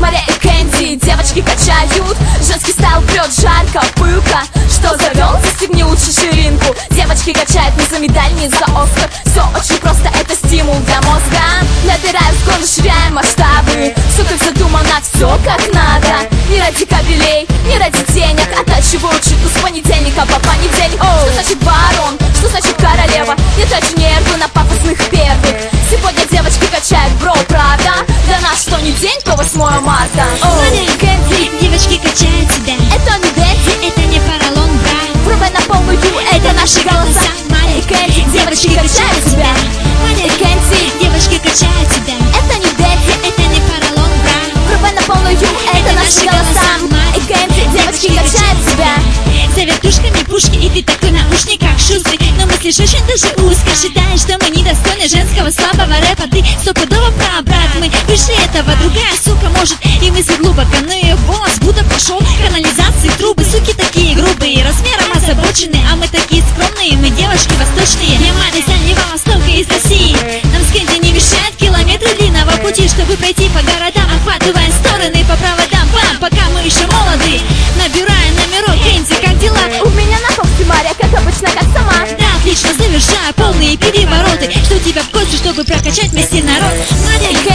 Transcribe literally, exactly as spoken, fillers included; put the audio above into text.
Мария и Кэнди, девочки качают. Женский стайл прет жарко, пылко. Что завел, застегни лучше ширинку. Девочки качают не за медаль, не за Оскар. Все очень просто, это стимул для мозга. Набираю скоро, расширяем масштабы. Сука задумал на все как надо. Не ради кабелей, не ради денег. Оттачиваю читу с понедельника по понедельник. Что значит барон, что значит королева? Не трачу нервы на пафосных первых. Сегодня девочки качают, бро, правда? Для нас что не день, то восьмое марта. Мария и Кэнди, девочки качают себя. Это не Дэнди, это не поролон, брат. Врубай на полную, это наши голоса. Мария и Кэнди, девочки качают себя. Мария и Кэнди, девочки качают себя. Это не Дэнди, это не поролон, брат. Врубай на полную, это наши голоса. Мария и Кэнди, девочки качают себя. За вертушками пушки, и ты такой наушник, как шустрый. Но мыслишь очень даже узко. Считаешь, что мы недостойны женского слабого рэпа. Ты стопудово прав, брат, мы выше этого. Другая сука может и мысли глубоко, но ее голос будто пошел канализации трубы. Суки такие грубые, размером озабоченные, а мы такие скромные. Мы девушки восточные, я мать из Дальнего Востока, из России. Нам с Кэнди не мешают километры длинного пути, чтобы пройти по городам, охватывая стороны по проводам. Бам, пока мы еще молоды, набирая номерок. Кэнди, как дела? У меня на топсе Мария, как обычно, как сама. Да, отлично, завершая полные перевороты. Что у тебя в косе, чтобы прокачать вместе народ? Мария